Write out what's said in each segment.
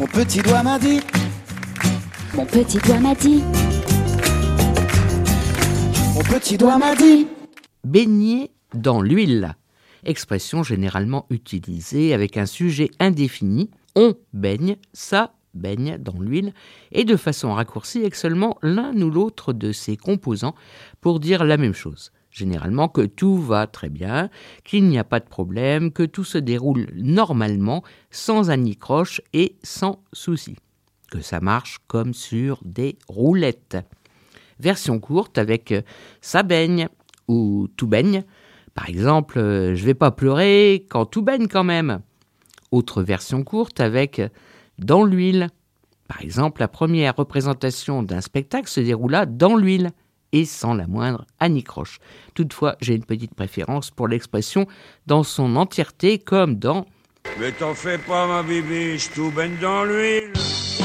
Mon petit doigt m'a dit. Mon petit doigt m'a dit. Mon petit doigt m'a dit. Baigner dans l'huile. Expression généralement utilisée avec un sujet indéfini. On baigne, ça baigne dans l'huile, et de façon raccourcie avec seulement l'un ou l'autre de ses composants pour dire la même chose. Généralement que tout va très bien, qu'il n'y a pas de problème, que tout se déroule normalement, sans anicroche et sans souci. Que ça marche comme sur des roulettes. Version courte avec ça baigne ou tout baigne. Par exemple, je vais pas pleurer quand tout baigne quand même. Autre version courte avec dans l'huile. Par exemple, la première représentation d'un spectacle se déroula dans l'huile et sans la moindre anicroche. Toutefois, j'ai une petite préférence pour l'expression dans son entièreté comme dans « Mais t'en fais pas ma bibiche, tout baigne dans l'huile !»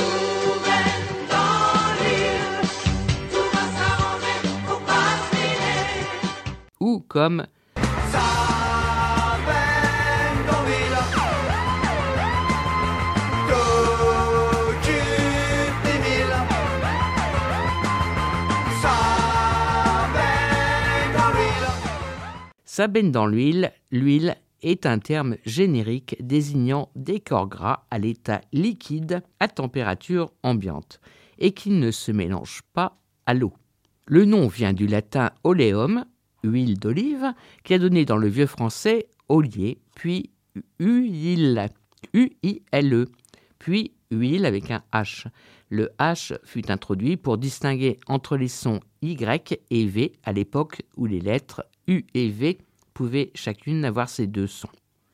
ou comme Ça baigne dans l'huile. T'occupes des mille. Ça baigne dans l'huile. ça baigne dans l'huile. L'huile est un terme générique désignant des corps gras à l'état liquide à température ambiante et qui ne se mélangent pas à l'eau. Le nom vient du latin oleum, huile d'olive, qui a donné dans le vieux français olier, puis huile, U-I-L-E, puis huile avec un H. Le H fut introduit pour distinguer entre les sons Y et V à l'époque où les lettres U et V pouvaient chacune avoir ces deux sons.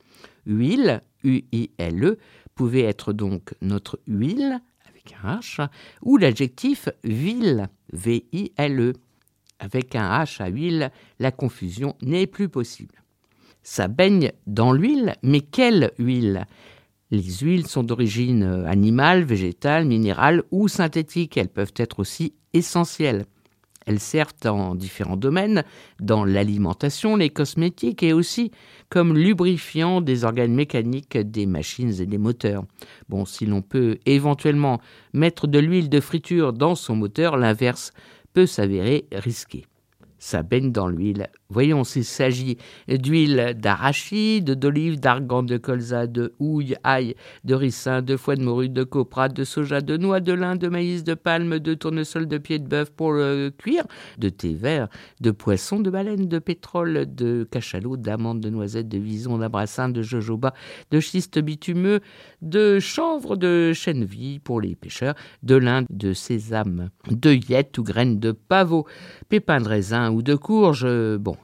Huile, U-I-L-E, pouvait être donc notre huile, avec un H, ou l'adjectif ville, V-I-L-E. Avec un H à huile, la confusion n'est plus possible. Ça baigne dans l'huile, mais quelle huile ? Les huiles sont d'origine animale, végétale, minérale ou synthétique. Elles peuvent être aussi essentielles. Elles servent dans différents domaines, dans l'alimentation, les cosmétiques et aussi comme lubrifiant des organes mécaniques des machines et des moteurs. Bon, si l'on peut éventuellement mettre de l'huile de friture dans son moteur, l'inverse peut s'avérer risqué. Ça baigne dans l'huile. Voyons s'il s'agit d'huile d'arachide, d'olive, d'argan, de colza, de houille, ail, de ricin, de foie de morue, de copra, de soja, de noix, de lin, de maïs, de palme, de tournesol, de pied de bœuf pour le cuire, de thé vert, de poisson, de baleine, de pétrole, de cachalot, d'amandes, de noisettes, de vison, d'abrassin, de jojoba, de schiste bitumeux, de chanvre, de chènevis pour les pêcheurs, de lin, de sésame, de yette ou graines de pavot, pépins de raisin ou de courge. Bon,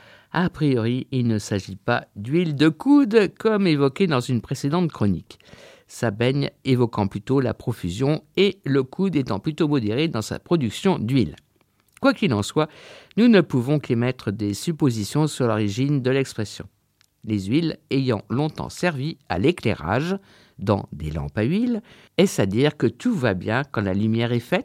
a priori, il ne s'agit pas d'huile de coude comme évoqué dans une précédente chronique. Ça baigne évoquant plutôt la profusion et le coude étant plutôt modéré dans sa production d'huile. Quoi qu'il en soit, nous ne pouvons qu'émettre des suppositions sur l'origine de l'expression. Les huiles ayant longtemps servi à l'éclairage dans des lampes à huile, est-ce à dire que tout va bien quand la lumière est faite ?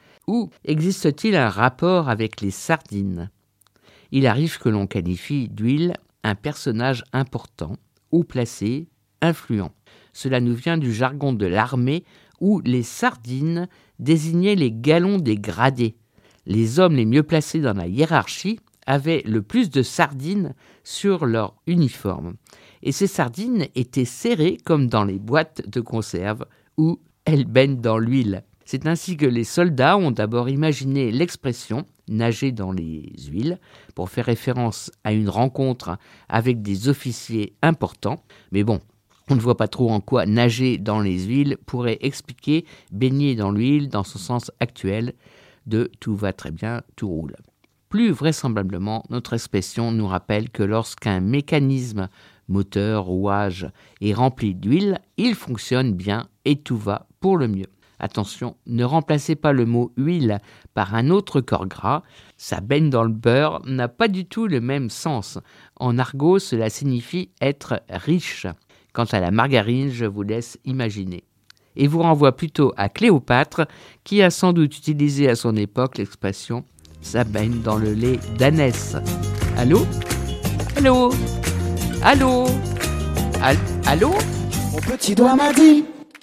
Ou existe-t-il un rapport avec les sardines ? Il arrive que l'on qualifie d'huile un personnage important, haut placé, influent. Cela nous vient du jargon de l'armée où les sardines désignaient les galons des gradés. Les hommes les mieux placés dans la hiérarchie avaient le plus de sardines sur leur uniforme. Et ces sardines étaient serrées comme dans les boîtes de conserve où elles baignent dans l'huile. C'est ainsi que les soldats ont d'abord imaginé l'expression « nager dans les huiles » pour faire référence à une rencontre avec des officiers importants. Mais bon, on ne voit pas trop en quoi nager dans les huiles pourrait expliquer baigner dans l'huile dans son sens actuel de « tout va très bien, tout roule ». Plus vraisemblablement, notre expression nous rappelle que lorsqu'un mécanisme, moteur, rouage, est rempli d'huile, il fonctionne bien et tout va pour le mieux. Attention, ne remplacez pas le mot huile par un autre corps gras. Ça baigne dans le beurre n'a pas du tout le même sens. En argot, cela signifie être riche. Quant à la margarine, je vous laisse imaginer. Et vous renvoie plutôt à Cléopâtre, qui a sans doute utilisé à son époque l'expression « ça baigne dans le lait d'ânesse ». Allô ? Allô ? Allô ? Allô ? Mon petit doigt m'a dit.